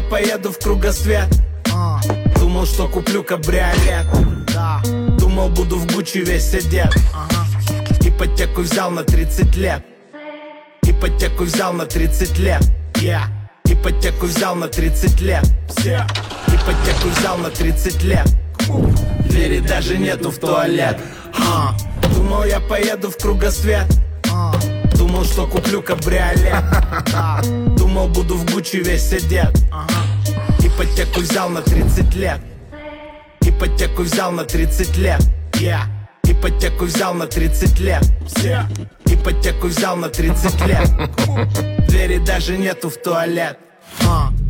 я поеду в кругосвет. Думал, что куплю кабриолет. Думал, буду в Гуччи весь одет. Ипотеку взял на 30 лет. Ипотеку взял на 30 лет. Ипотеку взял на 30 лет. Ипотеку взял на 30 лет. Двери даже нету в туалет. Думал, я поеду в кругосвет. Думал, что куплю кабриолет. Думал, буду в Гуччи весь одет. Ипотеку взял на 30 лет. Ипотеку взял на 30 лет. Ипотеку взял на 30 лет. Ипотеку взял на 30 лет. Двери даже нету в туалет.